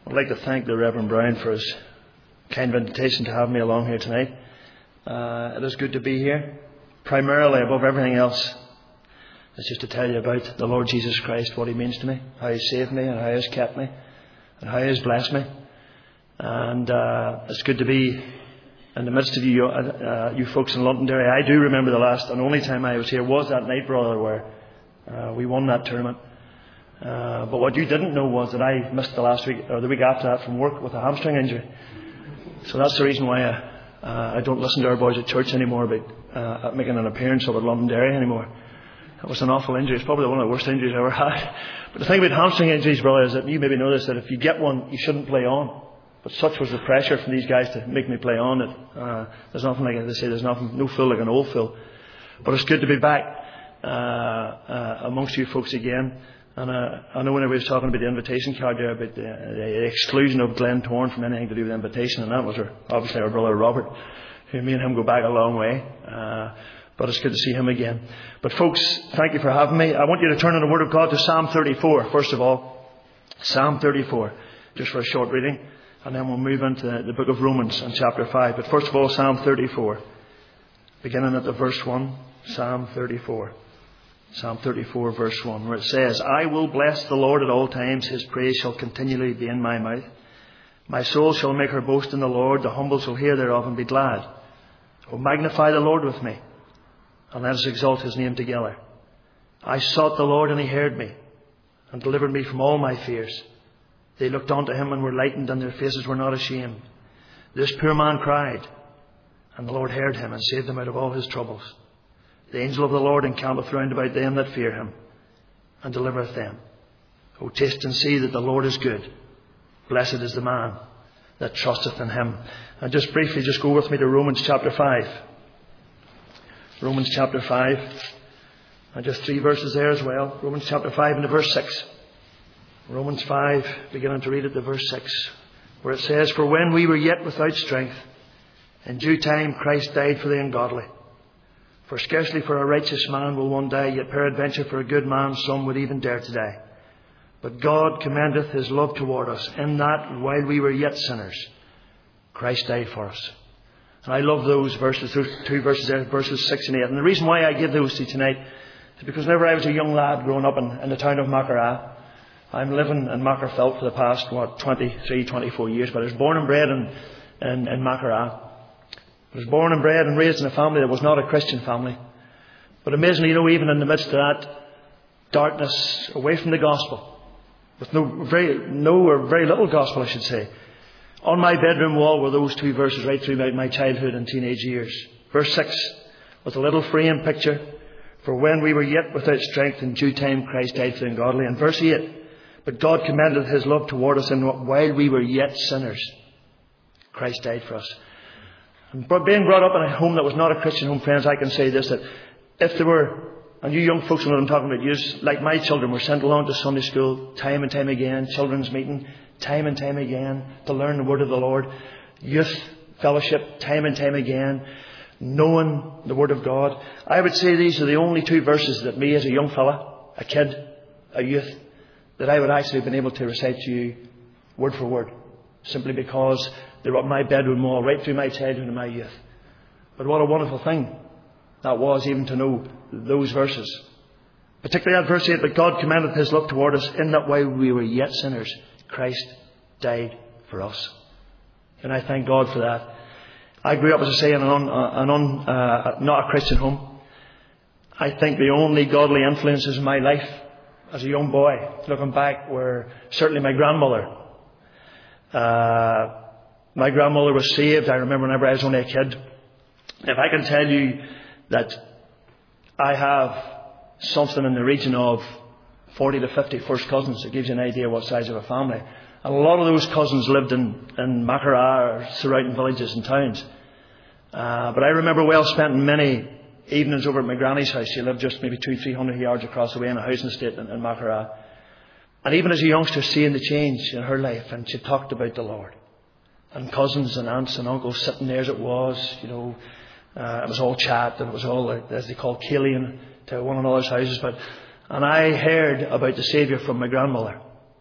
I'd like to thank the Reverend Brown for his kind invitation to have me along here tonight. It is good to be here. Primarily, above everything else, it's just to tell you about the Lord Jesus Christ, what He means to me, how He saved me and how He has kept me and how He has blessed me. And it's good to be in the midst of you folks in Londonderry. I do remember the last and only time I was here was that night, brother, where we won that tournament. But what you didn't know was that I missed the last week or the week after that from work with a hamstring injury. So that's the reason why I don't listen to our boys at church anymore about making an appearance up at Londonderry anymore. It was an awful injury. It's probably one of the worst injuries I ever had. But the thing about hamstring injuries, brother, is that you maybe know this, that if you get one, you shouldn't play on. But such was the pressure from these guys to make me play on that there's nothing like, they say, there's nothing, no fool like an old fool. But it's good to be back amongst you folks again. And I know when I was talking about the invitation card there, about the exclusion of Glentoran from anything to do with invitation, and that was obviously our brother Robert, who me and him go back a long way. But it's good to see him again. But folks, thank you for having me. I want you to turn in the Word of God to Psalm 34, first of all. Psalm 34, just for a short reading. And then we'll move into the book of Romans in chapter 5. But first of all, Psalm 34, beginning at the verse 1. Psalm 34. Psalm 34 verse 1, where it says, I will bless the Lord at all times. His praise shall continually be in my mouth. My soul shall make her boast in the Lord. The humble shall hear thereof and be glad. O magnify the Lord with me, and let us exalt His name together. I sought the Lord, and He heard me, and delivered me from all my fears. They looked unto Him and were lightened, and their faces were not ashamed. This poor man cried, and the Lord heard him, and saved him out of all his troubles. The angel of the Lord encampeth round about them that fear Him, and delivereth them. O taste and see that the Lord is good. Blessed is the man that trusteth in Him. And just briefly, just go with me to Romans chapter 5. Romans chapter 5. And just 3 verses there as well. Romans chapter 5 and verse 6. Romans 5, beginning to read at the verse 6. Where it says, For when we were yet without strength, in due time Christ died for the ungodly. For scarcely for a righteous man will one die, yet peradventure for a good man some would even dare to die. But God commendeth His love toward us, in that while we were yet sinners, Christ died for us. And I love those verses, those 2 verses there, verses 6 and 8. And the reason why I give those to you tonight is because whenever I was a young lad growing up in the town of Mackeraw, I'm living in Mackerfelt for the past, 23, 24 years, but I was born and bred in Mackeraw. I was born and bred and raised in a family that was not a Christian family. But amazingly, even in the midst of that darkness, away from the gospel, with very little gospel, I should say, on my bedroom wall were those 2 verses right through my childhood and teenage years. Verse 6, with a little frame picture, for when we were yet without strength, in due time Christ died for the ungodly. And verse 8, but God commended His love toward us, and while we were yet sinners, Christ died for us. But being brought up in a home that was not a Christian home, friends, I can say this, that if there were, and you young folks know what I'm talking about, you, like my children, were sent along to Sunday school time and time again, children's meeting time and time again, to learn the Word of the Lord, youth fellowship time and time again, knowing the Word of God. I would say these are the only 2 verses that me as a young fella, a kid, a youth, that I would actually have been able to recite to you word for word, simply because they were up my bedroom wall right through my childhood and my youth. But what a wonderful thing that was, even to know those verses. Particularly that verse 8, but God commendeth His love toward us, in that while we were yet sinners, Christ died for us. And I thank God for that. I grew up, as I say, in not a Christian home. I think the only godly influences in my life as a young boy, looking back, were certainly my grandmother. My grandmother was saved, I remember, whenever I was only a kid. If I can tell you that I have something in the region of 40 to 50 first cousins, it gives you an idea what size of a family. And a lot of those cousins lived in Mackeraw or surrounding villages and towns. But I remember well spending many evenings over at my granny's house. She lived just maybe 200-300 yards across the way in a housing estate in Mackeraw. And even as a youngster, seeing the change in her life, and she talked about the Lord. And cousins and aunts and uncles sitting there as it was, it was all chat, and it was all, as they call, killing to one another's houses. And I heard about the Saviour from my grandmother.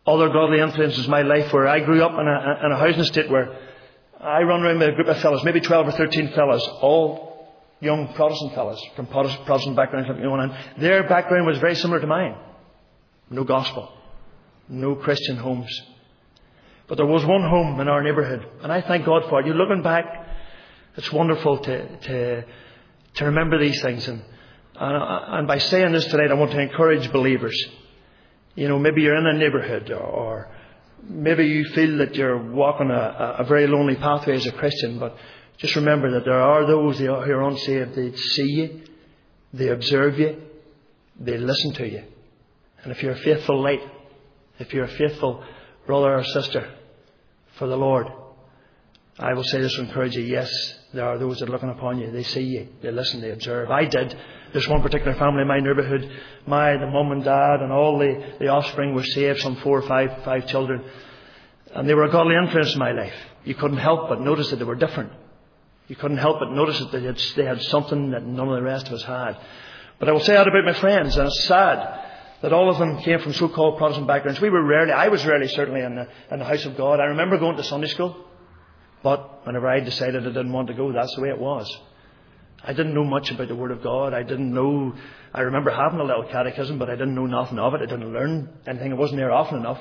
Other godly influences in my life where I grew up in a housing estate where I run around with a group of fellas, maybe 12 or 13 fellas, all young Protestant fellas from Protestant backgrounds. And their background was very similar to mine. No gospel. No Christian homes. But there was one home in our neighbourhood, and I thank God for it. You looking back, it's wonderful to remember these things. And by saying this tonight, I want to encourage believers. Maybe you're in a neighbourhood, or maybe you feel that you're walking a very lonely pathway as a Christian, but just remember that there are those who are unsaved. They see you, they observe you, they listen to you. And if you're a faithful light, if you're a faithful brother or sister for the Lord, I will say this to encourage you. Yes, there are those that are looking upon you. They see you, they listen, they observe. I did. There's one particular family in my neighbourhood. The mum and dad and all the offspring were saved, some 4 or 5 children. And they were a godly influence in my life. You couldn't help but notice that they were different. You couldn't help but notice that they had something that none of the rest of us had. But I will say that about my friends, and it's sad that all of them came from so-called Protestant backgrounds. I was rarely certainly in the house of God. I remember going to Sunday school, but whenever I decided I didn't want to go, that's the way it was. I didn't know much about the Word of God. I remember having a little catechism, but I didn't know nothing of it. I didn't learn anything. I wasn't there often enough.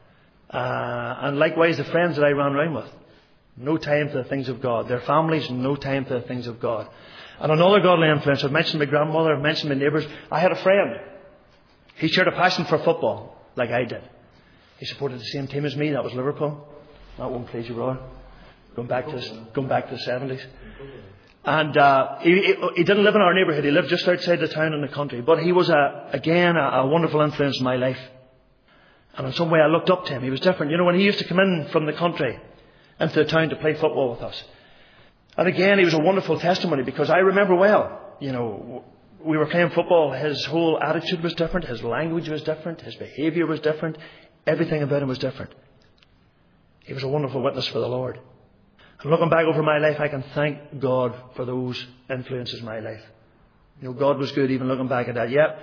And likewise, the friends that I ran around with, no time for the things of God. Their families, no time for the things of God. And another godly influence, I've mentioned my grandmother, I've mentioned my neighbours. I had a friend. He shared a passion for football, like I did. He supported the same team as me. That was Liverpool. That won't please you, brother. Going back to the 70s. And he didn't live in our neighbourhood. He lived just outside the town in the country. But he was, again, a wonderful influence in my life. And in some way I looked up to him. He was different. When he used to come in from the country into the town to play football with us. And again, he was a wonderful testimony, because I remember well, we were playing football. His whole attitude was different. His language was different. His behaviour was different. Everything about him was different. He was a wonderful witness for the Lord. And looking back over my life, I can thank God for those influences in my life. God was good even looking back at that. Yep.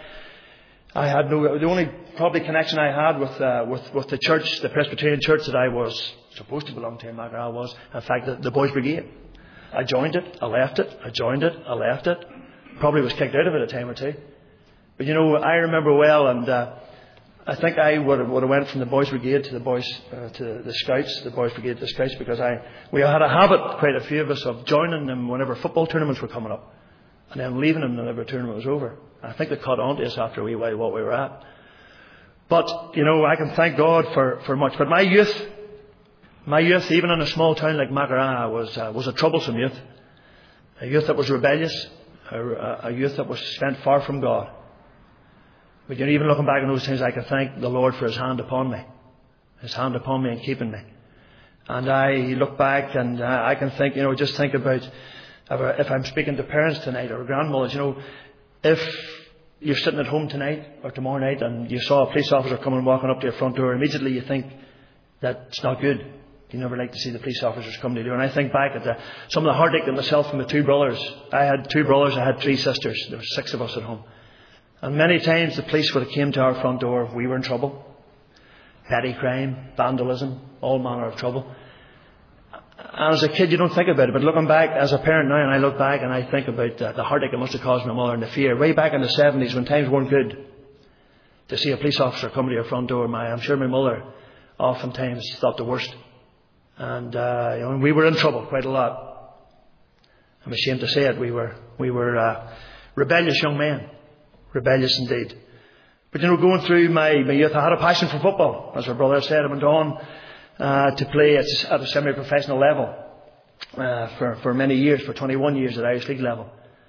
The only probably connection I had with the church, the Presbyterian church that I was supposed to belong to in Maghera, was, in fact, the Boys Brigade. I joined it, I left it, I joined it, I left it. Probably was kicked out of it a time or two. But I remember well, and I think I would have went from the Boys Brigade to the Scouts, the Boys Brigade to the Scouts, because we had a habit, quite a few of us, of joining them whenever football tournaments were coming up, and then leaving them whenever a tournament was over. I think they caught on to us after a wee while what we were at. But, I can thank God for much. But my youth, even in a small town like Maghera, was a troublesome youth. A youth that was rebellious, a youth that was spent far from God. But even looking back on those things, I can thank the Lord for His hand upon me. His hand upon me and keeping me. And I look back and I can think, just think about, if I'm speaking to parents tonight or grandmothers, if you're sitting at home tonight or tomorrow night and you saw a police officer coming walking up to your front door, immediately you think that's not good. You never like to see the police officers come to your door. And I think back at some of the heartache that myself and my 2 brothers. I had 2 brothers, I had 3 sisters. There were 6 of us at home. And many times the police would have came to our front door if we were in trouble. Petty crime, vandalism, all manner of trouble. And as a kid you don't think about it, but looking back as a parent now, and I look back and I think about the heartache it must have caused my mother and the fear. Way back in the 70s when times weren't good, to see a police officer come to your front door, I'm sure my mother oftentimes thought the worst. And we were in trouble quite a lot. I'm ashamed to say it. We were rebellious young men. Rebellious indeed. But going through my youth, I had a passion for football. As our brother said, I went on to play at a semi-professional level for many years, for 21 years at Irish League level.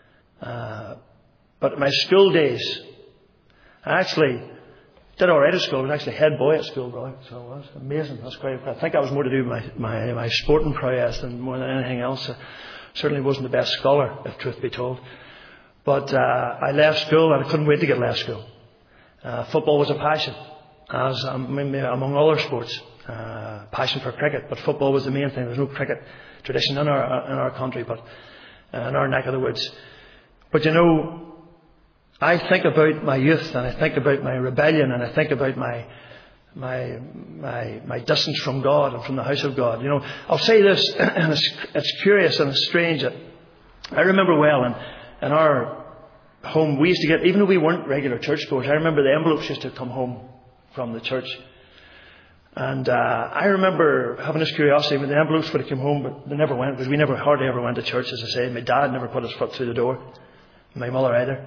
But my school days, I actually did all right at school. I was actually head boy at school, brother. So it was amazing. That's quite. I think that was more to do with my sporting prowess than more than anything else. I certainly wasn't the best scholar, if truth be told. But I left school and I couldn't wait to get left school. Football was a passion, as among other sports. Passion for cricket, but football was the main thing. There's no cricket tradition in our country, but in our neck of the woods. But I think about my youth, and I think about my rebellion, and I think about my distance from God and from the house of God. You know, I'll say this, and it's curious and it's strange. I remember well in our home, we used to get, even though we weren't regular churchgoers, I remember the envelopes used to come home from the church. And I remember having this curiosity when the envelopes would have come home, but they never went, because we never hardly ever went to church, as I say. My dad never put his foot through the door. My mother either.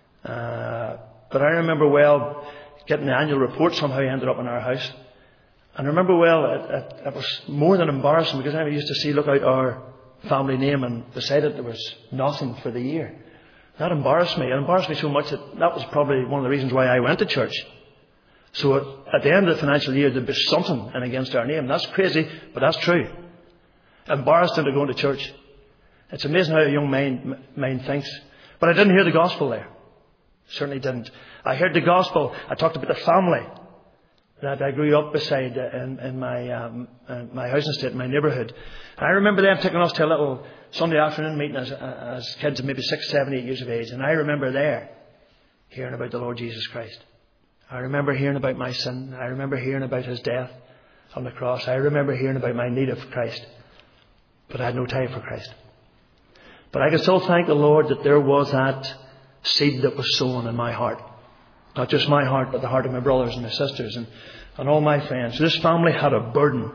But I remember well getting the annual report somehow ended up in our house. And I remember well, it was more than embarrassing, because I used to see, look out, our family name, and beside it there was nothing for the year. That embarrassed me. It embarrassed me so much that was probably one of the reasons why I went to church. So at the end of the financial year, there'd be something in against our name. That's crazy, but that's true. Embarrassed into going to church. It's amazing how a young mind thinks. But I didn't hear the gospel there. Certainly didn't. I heard the gospel. I talked about the family that I grew up beside in my housing estate, in my neighbourhood. I remember them taking us to a little Sunday afternoon meeting as kids of maybe 6, 7, 8 years of age. And I remember there hearing about the Lord Jesus Christ. I remember hearing about my sin. I remember hearing about His death on the cross. I remember hearing about my need of Christ. But I had no time for Christ. But I can still thank the Lord that there was that seed that was sown in my heart. Not just my heart, but the heart of my brothers and my sisters and all my friends. This family had a burden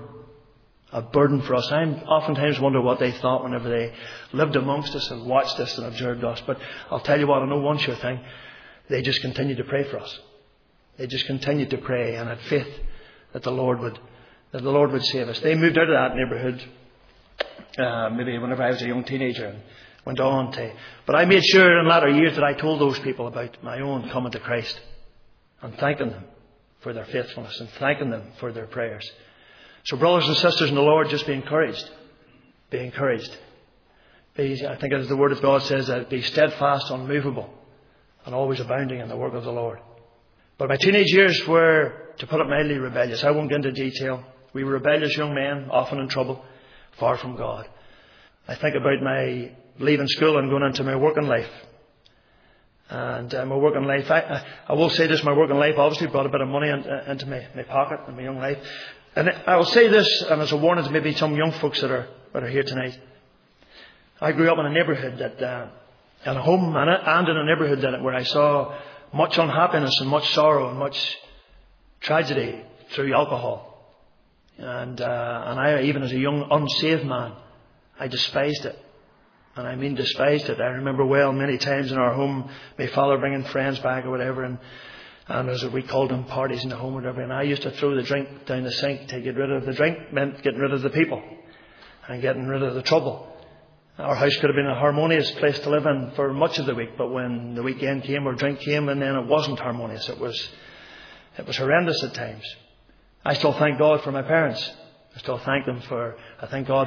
for us. I oftentimes wonder what they thought whenever they lived amongst us and watched us and observed us. But I'll tell you what, I know one sure thing. They just continued to pray for us. They just continued to pray and had faith that the Lord would save us. They moved out of that neighbourhood maybe whenever I was a young teenager and went on to. But I made sure in latter years that I told those people about my own coming to Christ and thanking them for their faithfulness and thanking them for their prayers. So brothers and sisters in the Lord, just be encouraged. Be encouraged. I think as the Word of God says, be steadfast, unmovable, and always abounding in the work of the Lord. But my teenage years were, to put it mildly, rebellious. I won't get into detail. We were rebellious young men, often in trouble, far from God. I think about my leaving school and going into my working life. And my working life, I will say this, my working life obviously brought a bit of money into my pocket in my young life. And I will say this, and as a warning to maybe some young folks that are here tonight. I grew up in a neighbourhood in a home and in a neighbourhood where I saw much unhappiness and much sorrow and much tragedy through alcohol. And I, even as a young unsaved man, I despised it. And I mean despised it. I remember well many times in our home, my father bringing friends back or whatever, and as we called them, parties in the home or whatever. And I used to throw the drink down the sink. To get rid of the drink meant getting rid of the people and getting rid of the trouble. Our house could have been a harmonious place to live in for much of the week, but when the weekend came or drink came, and then it wasn't harmonious. It was horrendous at times. I still thank God for my parents. I still thank them I thank God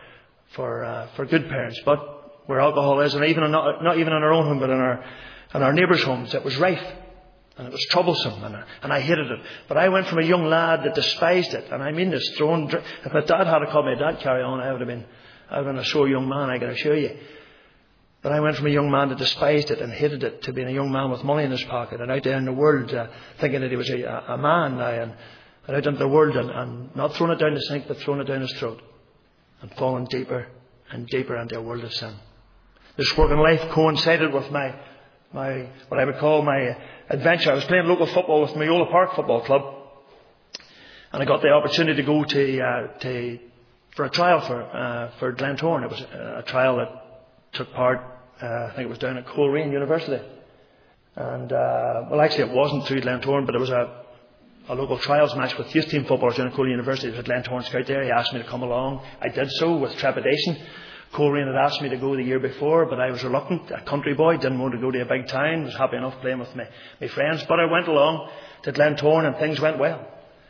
for good parents. But where alcohol is, and even not even in our own home, but in our neighbours' homes, it was rife. And it was troublesome, and I hated it. But I went from a young lad that despised it, and I mean this, if my dad had called my dad carry on, I would have been a sore young man, I can assure you. But I went from a young man that despised it and hated it to being a young man with money in his pocket and out there in the world thinking that he was a man now, and out into the world and not throwing it down the sink, but throwing it down his throat and falling deeper and deeper into a world of sin. This working life coincided with my what I would call my adventure. I was playing local football with Mayola Park Football Club, and I got the opportunity to go for a trial for Glentoran. It was a trial that took part, I think it was down at Coleraine University. And, actually it wasn't through Glentoran, but it was a local trials match with youth team footballers down at Coleraine University. There was a Glentoran scout there. He asked me to come along. I did so with trepidation. Coleraine had asked me to go the year before, but I was reluctant. A country boy, didn't want to go to a big town, was happy enough playing with my friends. But I went along to Glentoran and things went well.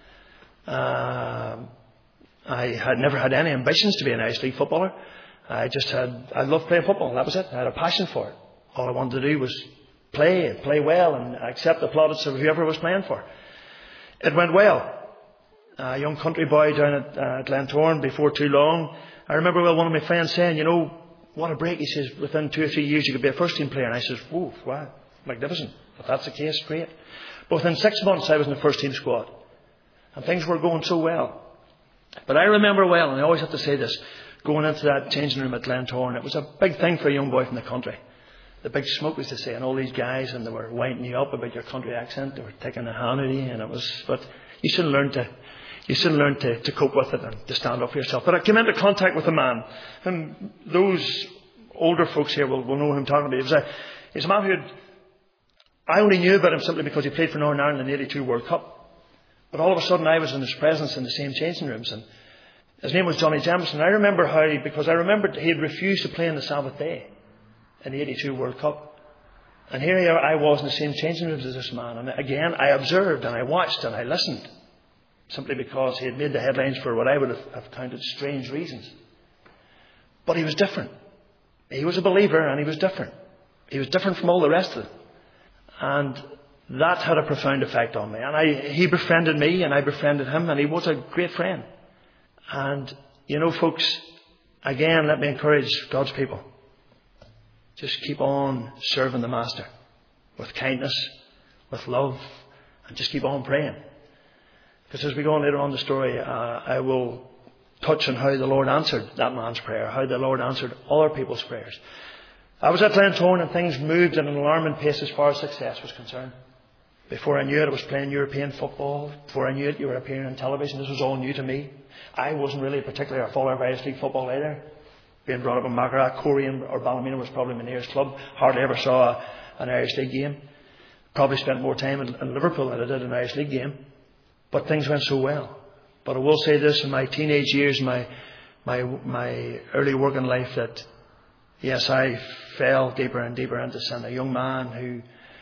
I had never had any ambitions to be an Irish League footballer. I loved playing football. That was it. I had a passion for it. All I wanted to do was play well and accept the plaudits of whoever was playing for. It went well. A young country boy down at Glentoran before too long. I remember one of my friends saying, what a break. He says, within 2 or 3 years you could be a first team player. And I says, whoa, wow, magnificent. If that's the case, great. But within 6 months I was in the first team squad. And things were going so well. But I remember well, and I always have to say this, going into that changing room at Glentoran, it was a big thing for a young boy from the country. The big smoke, as they say, and all these guys, and they were winding you up about your country accent. They were taking a hand at you, and it was, but you soon learn to cope with it and to stand up for yourself. But I came into contact with a man, and those older folks here will know who I'm talking about. He's a man who I only knew about him simply because he played for Northern Ireland in the '82 World Cup. But all of a sudden I was in his presence in the same changing rooms, and his name was Johnny Jemison. I remember because I remembered he had refused to play on the Sabbath day in the '82 World Cup. And here I was in the same changing rooms as this man. And again, I observed and I watched and I listened, simply because he had made the headlines for what I would have counted strange reasons. But he was different. He was a believer, and he was different. He was different from all the rest of them. And that had a profound effect on me. And he befriended me, and I befriended him, and he was a great friend. And, folks, again, let me encourage God's people. Just keep on serving the Master with kindness, with love, and just keep on praying. Because as we go on later on in the story, I will touch on how the Lord answered that man's prayer, how the Lord answered other people's prayers. I was at Glentoran, and things moved at an alarming pace as far as success was concerned. Before I knew it, I was playing European football. Before I knew it, you were appearing on television. This was all new to me. I wasn't really particularly a follower of Irish League football either. Being brought up in Mackerath, Corian or Ballymena was probably my nearest club. Hardly ever saw an Irish League game. Probably spent more time in Liverpool than I did an Irish League game. But things went so well. But I will say this, in my teenage years, my early working life, that yes, I fell deeper and deeper into sin. A young man who,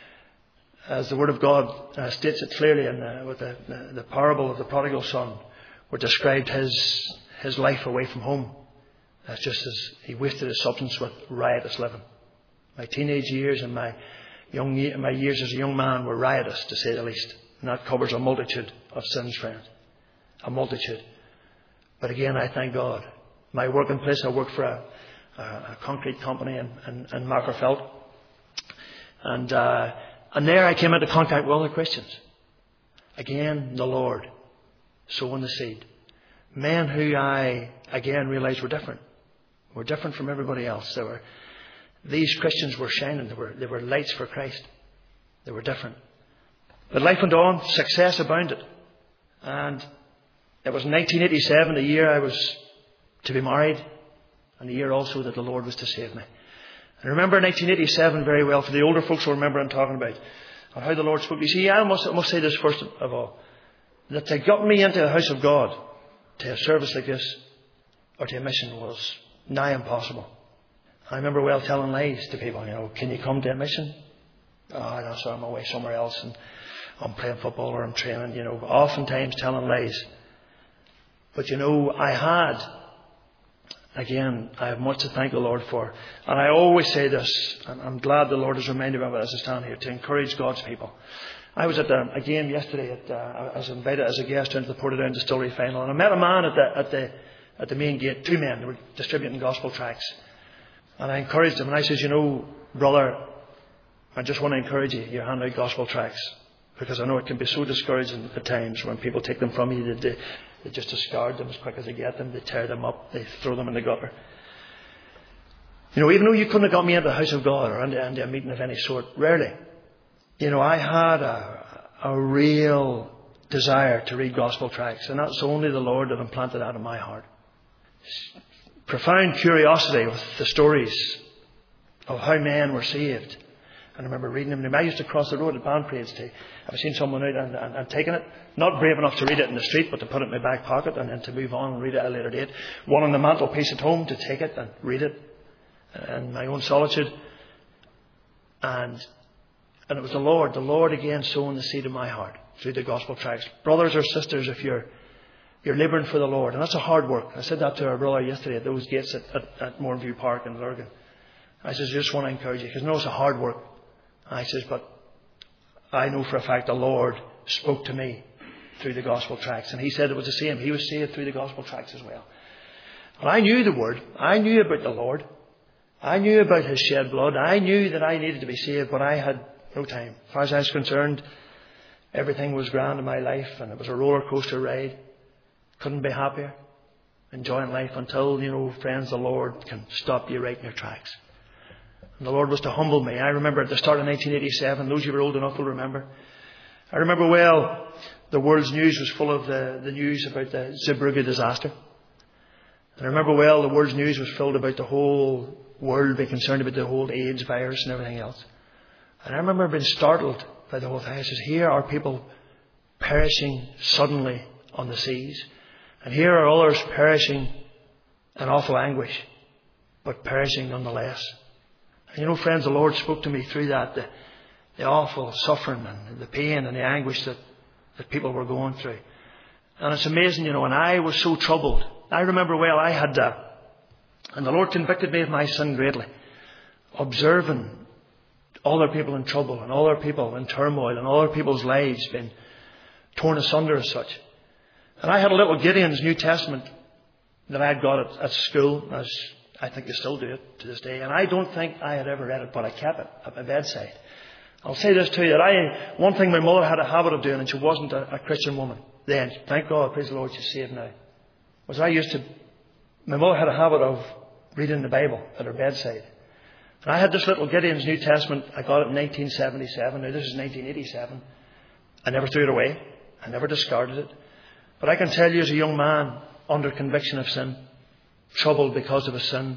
as the Word of God states it clearly with the parable of the prodigal son, where described his life away from home. That's just as he wasted his substance with riotous living. My teenage years and my years as a young man were riotous, to say the least. And that covers a multitude of sins, friends. A multitude. But again, I thank God. My working place, I worked for a concrete company in Magherafelt. And there I came into contact with other Christians. Again, the Lord sowing the seed. Men who I, again, realised were different. Were different from everybody else. These Christians were shining. They were lights for Christ. They were different. But life went on. Success abounded. And it was 1987, the year I was to be married, and the year also that the Lord was to save me. I remember 1987 very well. For the older folks will remember I'm talking about, and how the Lord spoke. You see, I must say this first of all, that to get me into the house of God, to a service like this, or to a mission, was nigh impossible. I remember well telling lies to people, can you come to a mission? Oh, no, sir, I'm away somewhere else, and I'm playing football or I'm training, oftentimes telling lies. But I have much to thank the Lord for. And I always say this, and I'm glad the Lord has reminded me of it as I stand here, to encourage God's people. I was at a game yesterday. I was invited as a guest into the Portadown Distillery final, and I met a man at the main gate. Two men, they were distributing gospel tracts. And I encouraged him, and I says, brother, I just want to encourage you. You hand out gospel tracts, because I know it can be so discouraging at times when people take them from you. They just discard them as quick as they get them. They tear them up. They throw them in the gutter. Even though you couldn't have got me into the house of God or into a meeting of any sort, rarely. I had a real desire to read gospel tracts, and that's only the Lord that implanted that in my heart. Profound curiosity with the stories of how men were saved. And I remember reading them. I used to cross the road at band parades. I've seen someone out and taken it. Not brave enough to read it in the street, but to put it in my back pocket and then to move on and read it at a later date. One on the mantelpiece at home to take it and read it in my own solitude. And it was the Lord again sowing the seed in my heart through the gospel tracts. Brothers or sisters, if you're labouring for the Lord, and that's a hard work. I said that to our brother yesterday at those gates at Moorview Park in Lurgan. I says, I just want to encourage you, because no, it's a hard work. I says, but I know for a fact the Lord spoke to me through the gospel tracts. And he said it was the same. He was saved through the gospel tracts as well. And I knew the Word. I knew about the Lord. I knew about His shed blood. I knew that I needed to be saved, but I had no time. As far as I was concerned, Everything was grand in my life, and it was a roller coaster ride. Couldn't be happier. Enjoying life until, friends, the Lord can stop you right in your tracks. And the Lord was to humble me. I remember at the start of 1987, those of you who are old enough will remember. I remember well, the world's news was full of the news about the Zeebrugge disaster. And I remember well, the world's news was filled about the whole world being concerned about the whole AIDS virus and everything else. And I remember being startled by the whole thing. I says, here are people perishing suddenly on the seas. And here are others perishing in awful anguish, but perishing nonetheless. And friends, the Lord spoke to me through that, the awful suffering and the pain and the anguish that people were going through. And it's amazing, and I was so troubled. I remember well, I had and the Lord convicted me of my sin greatly, observing other people in trouble and other people in turmoil and other people's lives being torn asunder as such. And I had a little Gideon's New Testament that I had got at school, as I think they still do it to this day. And I don't think I had ever read it, but I kept it at my bedside. I'll say this to you, that one thing my mother had a habit of doing, and she wasn't a Christian woman then, thank God, praise the Lord, she's saved now, was my mother had a habit of reading the Bible at her bedside. And I had this little Gideon's New Testament. I got it in 1977. Now this is 1987. I never threw it away. I never discarded it. But I can tell you, as a young man under conviction of sin, troubled because of a sin,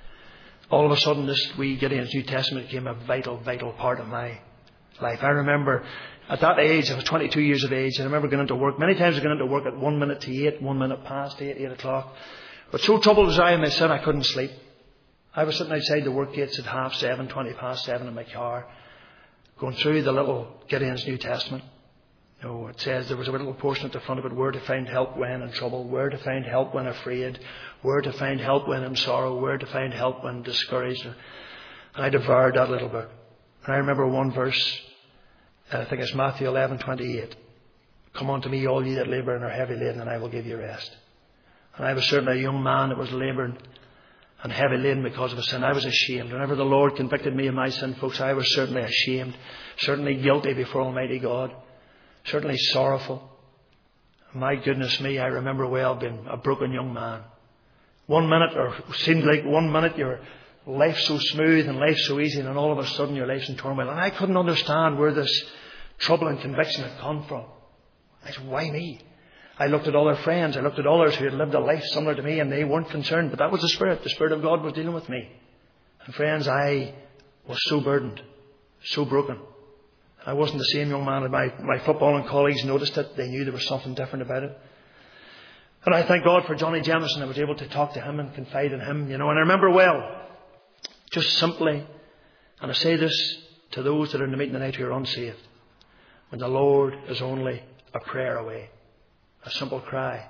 all of a sudden this wee Gideon's New Testament became a vital, vital part of my life. I remember at that age, I was 22 years of age, and I remember going into work. Many times I got into work at 1 minute to 8, 1 minute past 8 o'clock. But so troubled was I in my sin, I couldn't sleep. I was sitting outside the work gates at 7:30, 20 past 7 in my car, going through the little Gideon's New Testament. It says there was a little portion at the front of it, where to find help when in trouble, where to find help when afraid, where to find help when in sorrow, where to find help when discouraged. And I devoured that little book. And I remember one verse, I think it's Matthew 11:28. Come unto me, all ye that labour and are heavy laden, and I will give you rest. And I was certainly a young man that was labouring and heavy laden because of a sin. I was ashamed. Whenever the Lord convicted me of my sin, folks, I was certainly ashamed, certainly guilty before Almighty God, certainly sorrowful. My goodness me, I remember well being a broken young man. 1 minute, or seemed like 1 minute, your life's so smooth and life's so easy, and then all of a sudden your life's in turmoil. And I couldn't understand where this trouble and conviction had come from. I said, why me? I looked at other friends, I looked at others who had lived a life similar to me, and they weren't concerned. But that was the Spirit. The Spirit of God was dealing with me. And friends, I was so burdened, so broken. I wasn't the same young man. My footballing colleagues noticed it. They knew there was something different about it. And I thank God for Johnny Jameson. I was able to talk to him and confide in him. And I remember well, just simply, and I say this to those that are in the meeting tonight who are unsaved, when the Lord is only a prayer away, a simple cry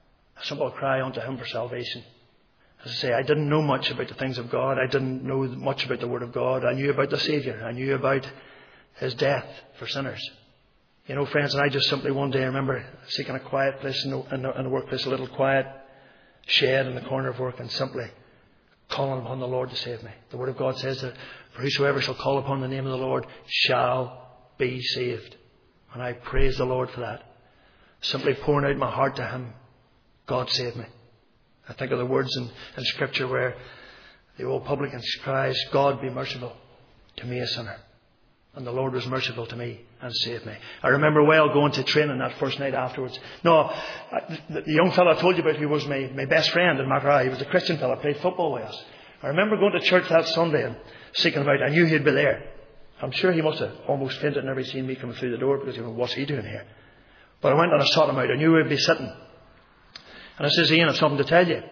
unto Him for salvation. As I say, I didn't know much about the things of God. I didn't know much about the Word of God. I knew about the Saviour. I knew about His death for sinners. Friends, and I just simply one day, I remember seeking a quiet place in the workplace, a little quiet shed in the corner of work, and simply calling upon the Lord to save me. The Word of God says that for whosoever shall call upon the name of the Lord shall be saved. And I praise the Lord for that. Simply pouring out my heart to Him, God save me. I think of the words in Scripture where the old publican cries, God be merciful to me a sinner. And the Lord was merciful to me and saved me. I remember well going to training that first night afterwards. No, the young fellow I told you about who was my best friend in Macra, he was a Christian fellow, played football with us. I remember going to church that Sunday and seeking him out. I knew he'd be there. I'm sure he must have almost fainted whenever he seen me coming through the door, because what's he doing here? But I went and I sought him out. I knew he'd be sitting. And I says, Ian, I've something to tell you.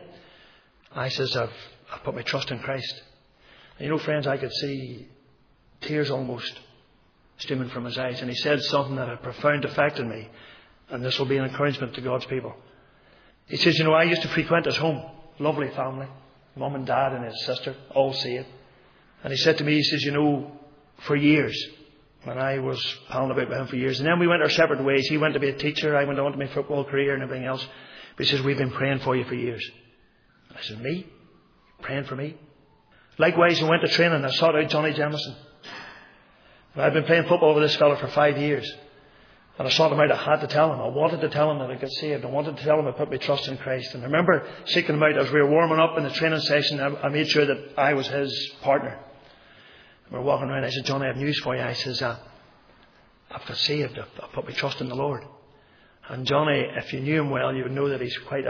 I says, I've put my trust in Christ. And friends, I could see tears almost streaming from his eyes. And he said something that had a profound effect on me. And this will be an encouragement to God's people. He says, I used to frequent his home. Lovely family. Mum and Dad and his sister, all saved. And he said to me, he says, for years, when I was palling about with him for years, and then we went our separate ways. He went to be a teacher. I went on to my football career and everything else. But he says, we've been praying for you for years. I said, me? Praying for me? Likewise, I went to training. I sought out Johnny Jameson. I'd been playing football with this fella for 5 years. And I sought him out. I had to tell him. I wanted to tell him that I got saved. I wanted to tell him I put my trust in Christ. And I remember seeking him out as we were warming up in the training session. I made sure that I was his partner. We were walking around. I said, Johnny, I have news for you. I says, I've got saved. I've put my trust in the Lord. And Johnny, if you knew him well, you would know that he's quite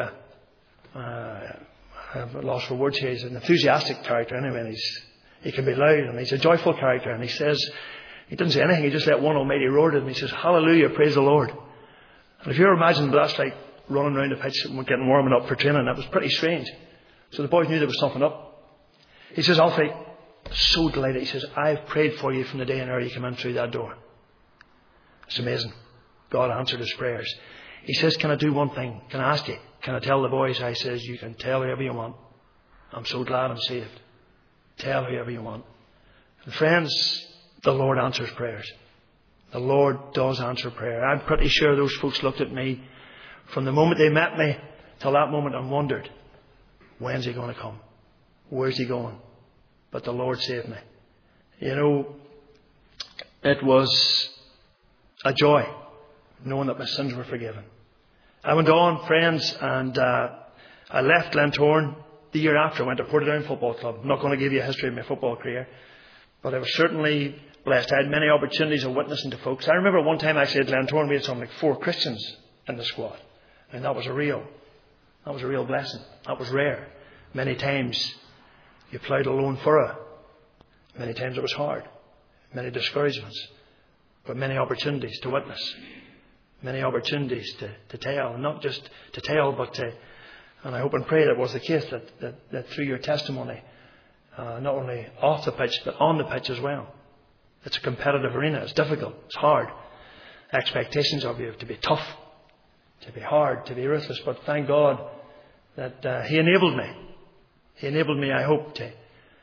I've lost for words here. He's an enthusiastic character anyway. And he can be loud and he's a joyful character. And he says, he didn't say anything. He just let one almighty roar to him. He says, hallelujah, praise the Lord. And if you ever imagine that's like running around the pitch and getting warming up for training, that was pretty strange. So the boys knew there was something up. He says, Alfie, so delighted. He says, I've prayed for you from the day and hour you came in through that door. It's amazing. God answered his prayers. He says, can I do one thing? Can I ask you? Can I tell the boys? I says, you can tell whoever you want. I'm so glad I'm saved. Tell whoever you want. And friends, the Lord answers prayers. The Lord does answer prayer. I'm pretty sure those folks looked at me from the moment they met me till that moment and wondered, when's he going to come? Where's he going? But the Lord saved me. You know, it was a joy knowing that my sins were forgiven. I went on, friends, and I left Glentoran. The year after, I went to Portadown Football Club. I'm not going to give you a history of my football career, but I was certainly blessed. I had many opportunities of witnessing to folks. I remember one time actually at Glentoran we had something like 4 Christians in the squad. And that was a real blessing. That was rare. Many times you ploughed a lone furrow. Many times it was hard. Many discouragements. But many opportunities to witness. Many opportunities to tell. And not just to tell, but to... And I hope and pray that was the case, that through your testimony, not only off the pitch, but on the pitch as well. It's a competitive arena. It's difficult. It's hard. Expectations of you to be tough, to be hard, to be ruthless. But thank God that He enabled me. He enabled me, I hope, to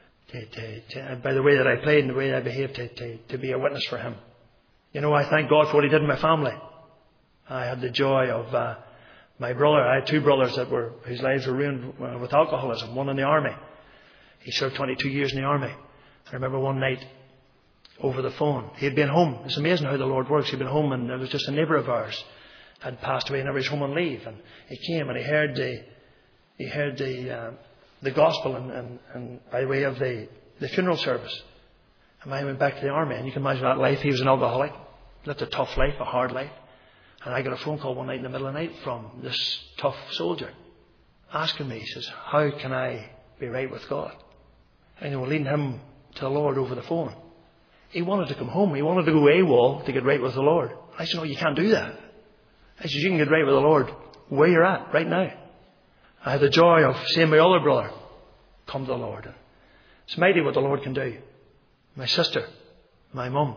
by the way that I played and the way that I behaved, to be a witness for Him. You know, I thank God for what He did in my family. I had the joy of my brother. I had 2 brothers whose lives were ruined with alcoholism. One in the army. He served 22 years in the army. I remember one night over the phone. He had been home. It's amazing how the Lord works. He'd been home, and there was just a neighbour of ours had passed away, and he was home on leave. And he came and he heard the gospel and by way of the funeral service. And I went back to the army, and you can imagine that life. He was an alcoholic. Lived a tough life, a hard life. And I got a phone call one night in the middle of the night from this tough soldier asking me, he says, how can I be right with God? And they were leading him to the Lord over the phone. He wanted to come home. He wanted to go AWOL to get right with the Lord. I said, no, you can't do that. I said, you can get right with the Lord where you're at right now. I had the joy of seeing my other brother come to the Lord. It's mighty what the Lord can do. My sister, my mum.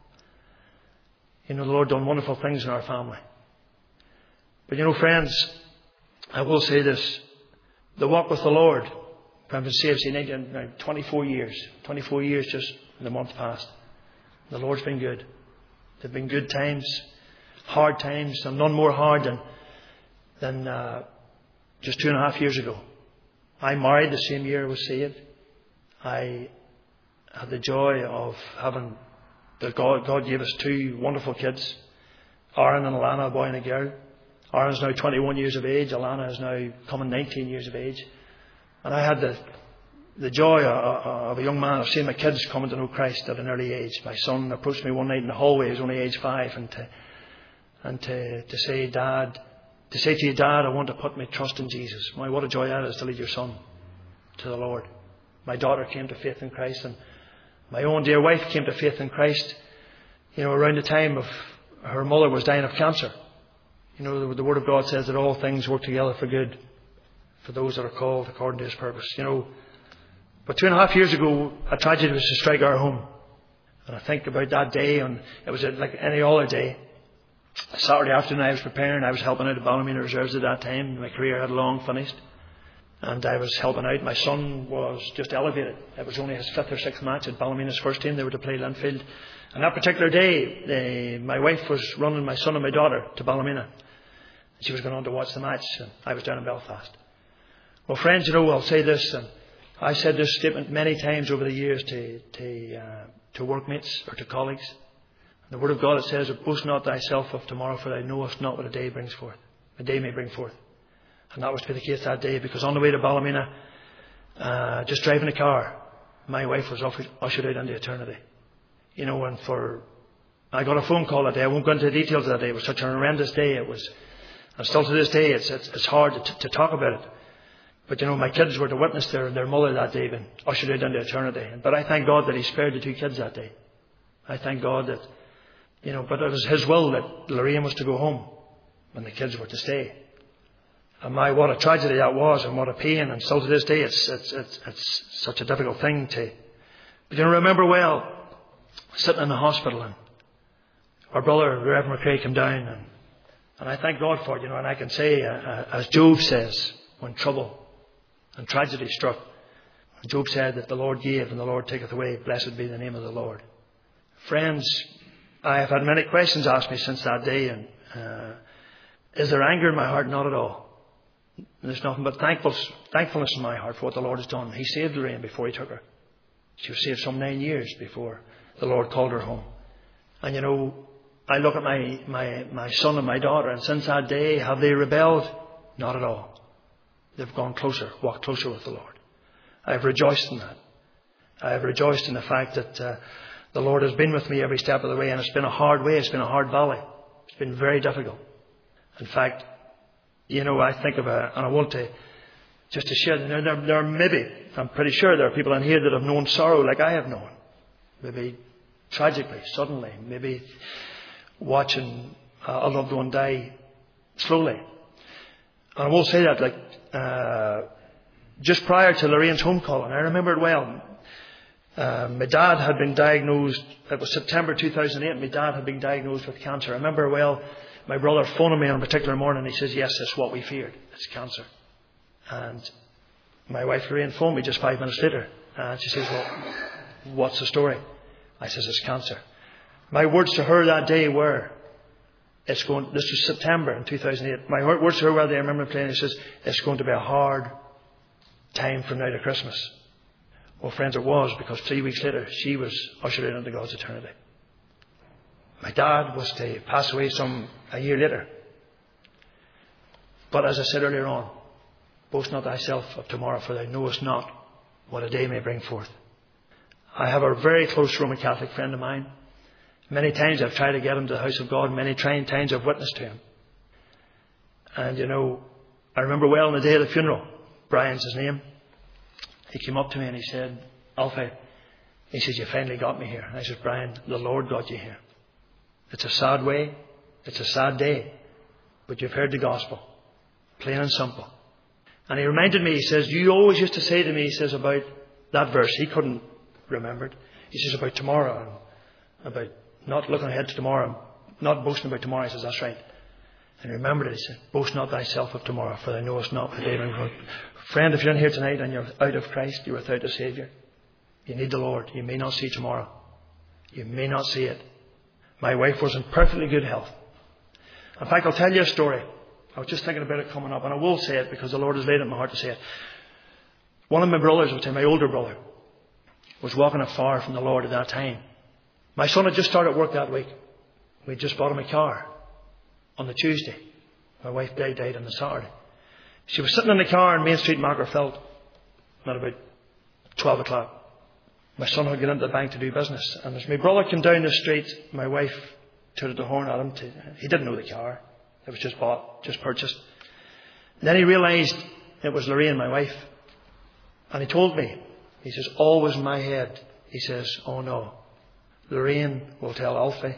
You know, the Lord done wonderful things in our family. But you know, friends, I will say this. The walk with the Lord, I've been saved since 24 years. 24 years just in the month past. The Lord's been good. There have been good times, hard times, and none more hard than just 2.5 years ago. I married the same year I was saved. I had the joy of having... God gave us 2 wonderful kids, Aaron and Alana, a boy and a girl. Aaron's now 21 years of age. Alana is now coming 19 years of age. And I had the joy of a young man of seeing my kids coming to know Christ at an early age. My son approached me one night in the hallway. He was only age 5, and to say, Dad, to say to you, Dad, I want to put my trust in Jesus. Why, what a joy that is to lead your son to the Lord. My daughter came to faith in Christ, and my own dear wife came to faith in Christ, you know, around the time of her mother was dying of cancer. You know, the Word of God says that all things work together for good for those that are called according to His purpose. You know, but 2.5 years ago, a tragedy was to strike our home. And I think about that day, and it was like any other day. Saturday afternoon I was preparing. I was helping out at Ballymena Reserves at that time. My career had long finished. And I was helping out. My son was just elevated. It was only his 5th or 6th match at Ballymena's first team. They were to play Linfield. And that particular day, my wife was running my son and my daughter to Ballymena. She was going on to watch the match, and I was down in Belfast. Well, friends, you know, I'll say this, and I said this statement many times over the years to workmates or to colleagues. The Word of God, it says, boast not thyself of tomorrow, for thou knowest not what a day brings forth. A day may bring forth. And that was to be the case that day, because on the way to Ballymena, just driving a car, my wife was ushered out into eternity. You know, and I got a phone call that day. I won't go into the details of that day. It was such an horrendous day. It was, and still to this day, it's hard to talk about it. But you know, my kids were to witness their mother that day being ushered out into eternity. But I thank God that He spared the 2 kids that day. I thank God that, you know, but it was His will that Lorraine was to go home when the kids were to stay. And what a tragedy that was, and what a pain. And still to this day, it's such a difficult thing to. But you know, remember well, sitting in the hospital, and our brother Reverend McRae came down, and I thank God for it, you know. And I can say, as Job says, when trouble and tragedy struck, Job said that the Lord gave and the Lord taketh away. Blessed be the name of the Lord. Friends, I have had many questions asked me since that day, and is there anger in my heart? Not at all. There's nothing but thankfulness in my heart for what the Lord has done. He saved Lorraine before He took her. She was saved some 9 years before the Lord called her home. And you know, I look at my son and my daughter, and since that day, have they rebelled? Not at all. They've gone closer, walked closer with the Lord. I have rejoiced in that. I have rejoiced in the fact that the Lord has been with me every step of the way, and it's been a hard way. It's been a hard valley. It's been very difficult. In fact, you know, I think of and I want to just to share. There are maybe, I'm pretty sure there are people in here that have known sorrow like I have known. Maybe tragically, suddenly, maybe watching a loved one die slowly. And I will say that, like, just prior to Lorraine's home calling, I remember it well. My dad had been diagnosed, it was September 2008, my dad had been diagnosed with cancer. I remember well, my brother phoning me on a particular morning, he says, yes, that's what we feared, it's cancer. And my wife Lorraine phoned me just 5 minutes later, and she says, well, what's the story? I says, it's cancer. My words to her that day were, this was September in 2008. My words to her were, I remember playing, he says, it's going to be a hard time from now to Christmas. Well, friends, it was, because 3 weeks later, she was ushered into God's eternity. My dad was to pass away a year later. But as I said earlier on, boast not thyself of tomorrow, for thou knowest not what a day may bring forth. I have a very close Roman Catholic friend of mine. Many times I've tried to get him to the house of God. Many times I've witnessed to him. And you know, I remember well on the day of the funeral, Brian's his name. He came up to me and he said, Alfie, he says, you finally got me here. And I said, Brian, the Lord got you here. It's a sad way. It's a sad day. But you've heard the gospel. Plain and simple. And he reminded me, he says, you always used to say to me, he says, about that verse. He couldn't remember it. He says, about tomorrow. And about not looking ahead to tomorrow. Not boasting about tomorrow. He says, that's right. And he remembered it. He said, boast not thyself of tomorrow, for thou knowest not what day may bring forth. Friend, if you're in here tonight and you're out of Christ, you're without a Saviour, you need the Lord. You may not see tomorrow. You may not see it. My wife was in perfectly good health. In fact, I'll tell you a story. I was just thinking about it coming up, and I will say it because the Lord has laid it in my heart to say it. One of my brothers, my older brother, was walking afar from the Lord at that time. My son had just started work that week. We just bought him a car on the Tuesday. My wife died on the Saturday. She was sitting in the car in Main Street, Magherafelt, at about 12 o'clock. My son had gone into the bank to do business. And as my brother came down the street, my wife tooted the horn at him. He didn't know the car. It was just bought, just purchased. And then he realised it was Lorraine, my wife. And he told me, he says, always in my head, he says, oh no, Lorraine will tell Alfie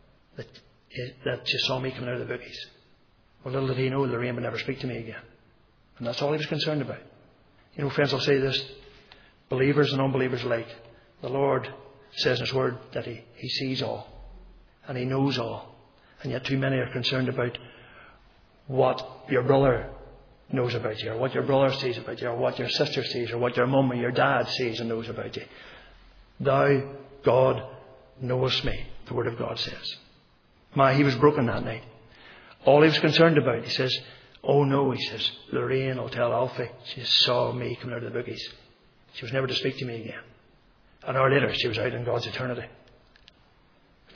that she saw me coming out of the bookies. Well, little did he know, Lorraine would never speak to me again. And that's all he was concerned about. You know, friends, I'll say this. Believers and unbelievers alike. The Lord says in His Word that He sees all. And He knows all. And yet too many are concerned about what your brother knows about you, or what your brother sees about you, or what your sister sees, or what your mum or your dad sees and knows about you. Thou, God, knowest me, the Word of God says. He was broken that night. All he was concerned about, he says, oh no, he says, Lorraine will tell Alfie she saw me coming out of the bookies. She was never to speak to me again. An hour later, she was out in God's eternity.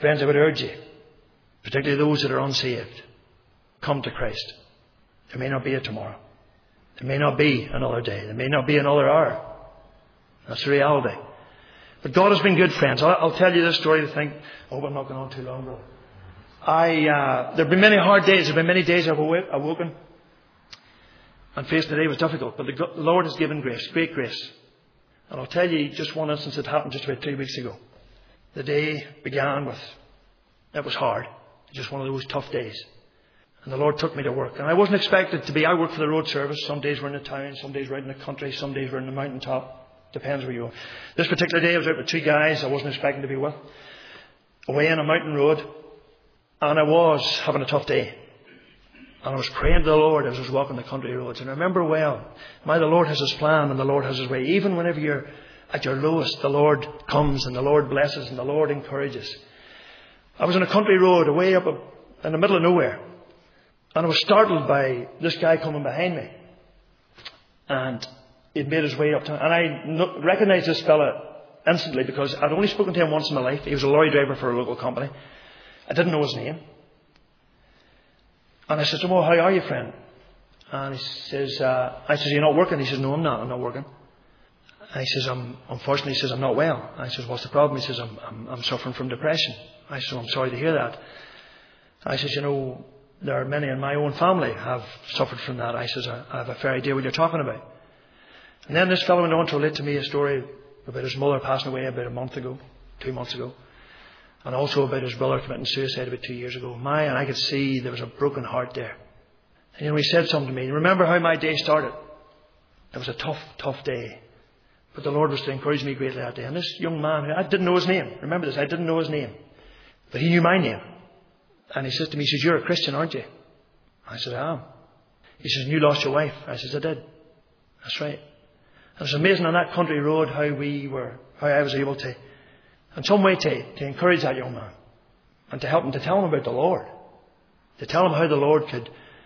Friends, I would urge you, particularly those that are unsaved, come to Christ. There may not be a tomorrow. There may not be another day. There may not be another hour. That's the reality. But God has been good, friends. I'll tell you this story to think, I hope I'm not going on too long, brother. There have been many hard days. There have been many days I've awoken and faced the day was difficult. But the Lord has given grace, great grace. And I'll tell you just one instance that happened just about 3 weeks ago. The day began with, it was hard. Just one of those tough days. And the Lord took me to work. And I wasn't expected to be. I work for the road service. Some days we're in the town. Some days we're out in the country. Some days we're in the mountaintop. Depends where you are. This particular day I was out with 2 guys I wasn't expecting to be with. Away on a mountain road. And I was having a tough day. And I was praying to the Lord as I was walking the country roads. And I remember well, the Lord has His plan and the Lord has His way. Even whenever you're at your lowest, the Lord comes and the Lord blesses and the Lord encourages. I was on a country road away up in the middle of nowhere. And I was startled by this guy coming behind me. And he'd made his way up to me. And I recognised this fella instantly because I'd only spoken to him once in my life. He was a lorry driver for a local company. I didn't know his name. And I said to him, "Oh, how are you, friend?" And he says, I says, "You're not working?" He says, "No, I'm not working." And he says, "Unfortunately," he says, "I'm not well." And I says, "What's the problem?" He says, I'm suffering from depression." I said, "I'm sorry to hear that." I says, "There are many in my own family have suffered from that." I says, "I have a fair idea what you're talking about." And then this fellow went on to relate to me a story about his mother passing away about 2 months ago. And also about his brother committing suicide about 2 years ago. And I could see there was a broken heart there. And he said something to me. Remember how my day started? It was a tough day. But the Lord was to encourage me greatly that day. And this young man, I didn't know his name. Remember this, I didn't know his name. But he knew my name. And he says to me, he says, "You're a Christian, aren't you?" I said, "I am." He says, "And you lost your wife?" I says, "I did." "That's right." And it's amazing on that country road how I was able to, in some way, to encourage that young man. And to help him, to tell him about the Lord. To tell him how the Lord could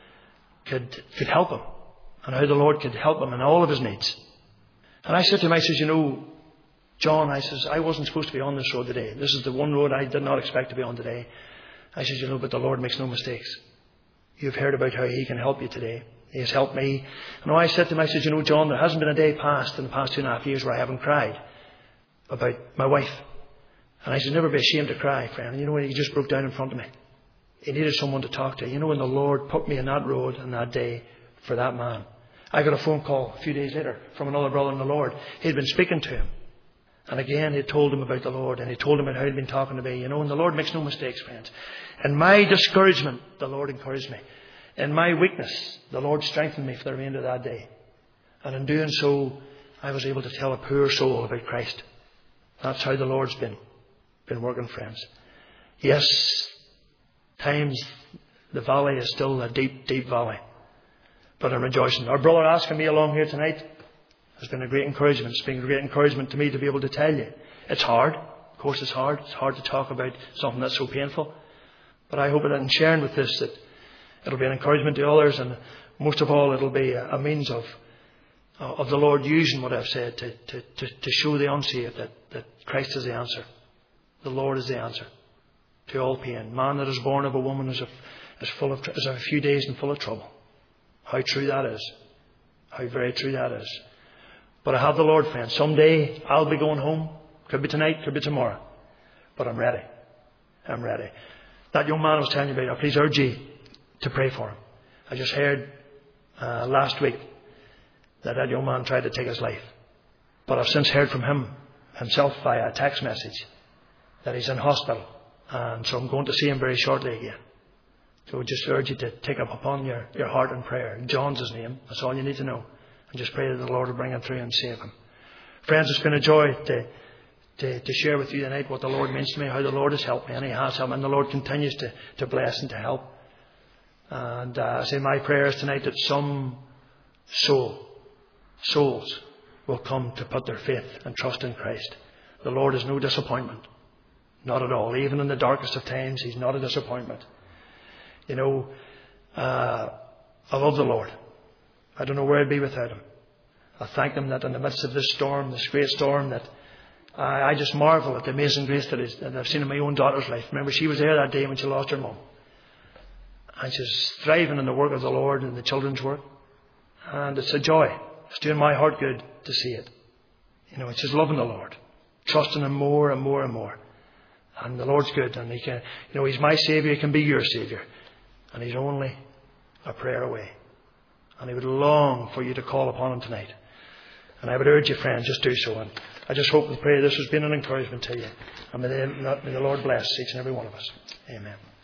help him. And how the Lord could help him in all of his needs. And I said to him, I says, "John," I says, "I wasn't supposed to be on this road today. This is the one road I did not expect to be on today." I says, "But the Lord makes no mistakes. You've heard about how He can help you today. He has helped me." And I said to him, I says, "John, there hasn't been a day passed in the past 2.5 years where I haven't cried about my wife." And I said, "Never be ashamed to cry, friend." And he just broke down in front of me. He needed someone to talk to. When the Lord put me on that road on that day for that man, I got a phone call a few days later from another brother in the Lord. He'd been speaking to him. And again, he told him about the Lord. And he told him about how he'd been talking to me. And the Lord makes no mistakes, friends. In my discouragement, the Lord encouraged me. In my weakness, the Lord strengthened me for the remainder of that day. And in doing so, I was able to tell a poor soul about Christ. That's how the Lord's been working, friends. Yes, times the valley is still a deep, deep valley. But I'm rejoicing. Our brother asking me along here tonight has been a great encouragement. It's been a great encouragement to me to be able to tell you. It's hard. Of course it's hard. It's hard to talk about something that's so painful. But I hope that in sharing with this that it'll be an encouragement to others, and most of all it'll be a means of the Lord using what I've said to show the unsaved that Christ is the answer. The Lord is the answer to all pain. Man that is born of a woman is a few days and full of trouble. How true that is. How very true that is. But I have the Lord, friends. Someday I'll be going home. Could be tonight, could be tomorrow. But I'm ready. I'm ready. That young man I was telling you about, I please urge you to pray for him. I just heard last week that young man tried to take his life. But I've since heard from himself via a text message that he's in hospital. And so I'm going to see him very shortly again. So I just urge you to take up upon your heart in prayer. John's his name. That's all you need to know. And just pray that the Lord will bring him through and save him. Friends, it's been a joy to share with you tonight what the Lord means to me, how the Lord has helped me, and He has helped me, and the Lord continues to bless and to help. And I say my prayer is tonight that some souls will come to put their faith and trust in Christ. The Lord is no disappointment. Not at all. Even in the darkest of times, He's not a disappointment. I love the Lord. I don't know where I'd be without Him. I thank Him that in the midst of this storm, this great storm that I just marvel at the amazing grace that I've seen in my own daughter's life. Remember, she was there that day when she lost her mum. And she's thriving in the work of the Lord and the children's work. And it's a joy. It's doing my heart good to see it. It's just loving the Lord. Trusting Him more and more and more. And the Lord's good. And He can, He's my Saviour. He can be your Saviour. And He's only a prayer away. And He would long for you to call upon Him tonight. And I would urge you, friends, just do so. And I just hope and pray this has been an encouragement to you. And may the Lord bless each and every one of us. Amen.